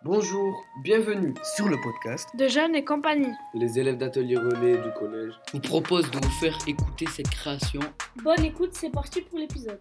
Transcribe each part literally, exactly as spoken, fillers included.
Bonjour, bienvenue sur le podcast de Jeunes et compagnie. Les élèves d'atelier relais du collège nous proposent de vous faire écouter cette création. Bonne écoute, c'est parti pour l'épisode.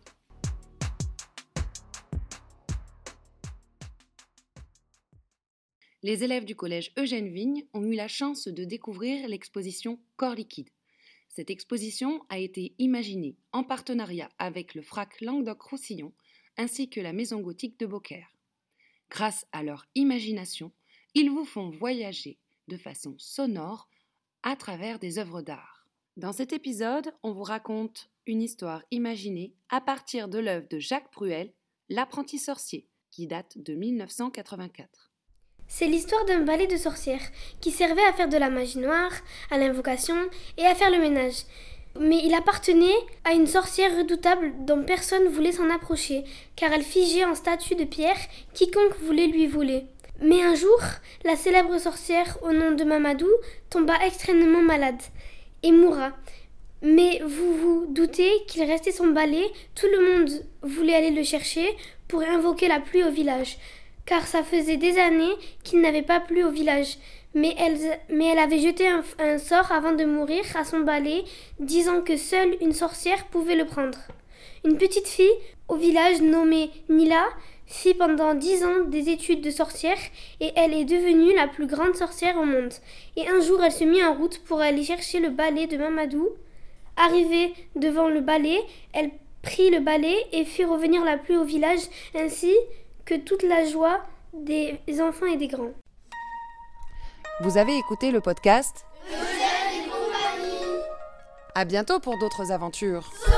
Les élèves du collège Eugène Vigne ont eu la chance de découvrir l'exposition Corps liquide. Cette exposition a été imaginée en partenariat avec le F R A C Languedoc-Roussillon ainsi que la Maison Gothique de Beaucaire. Grâce à leur imagination, ils vous font voyager de façon sonore à travers des œuvres d'art. Dans cet épisode, on vous raconte une histoire imaginée à partir de l'œuvre de Jacques Pruel, L'apprenti sorcier, qui date de dix-neuf cent quatre-vingt-quatre. C'est l'histoire d'un balai de sorcières qui servait à faire de la magie noire, à l'invocation et à faire le ménage. Mais il appartenait à une sorcière redoutable dont personne ne voulait s'en approcher, car elle figeait en statue de pierre quiconque voulait lui voler. Mais un jour, la célèbre sorcière au nom de Mamadou tomba extrêmement malade et mourra. Mais vous vous doutez qu'il restait son balai, tout le monde voulait aller le chercher pour invoquer la pluie au village, car ça faisait des années qu'il n'avait pas plu au village. Mais elle, mais elle avait jeté un, un sort avant de mourir à son balai, disant que seule une sorcière pouvait le prendre. Une petite fille au village nommée Nila fit pendant dix ans des études de sorcière et elle est devenue la plus grande sorcière au monde. Et un jour, elle se mit en route pour aller chercher le balai de Mamadou. Arrivée devant le balai, elle prit le balai et fit revenir la pluie au village, ainsi que toute la joie des enfants et des grands. Vous avez écouté le podcast Eugène et compagnie. À bientôt pour d'autres aventures.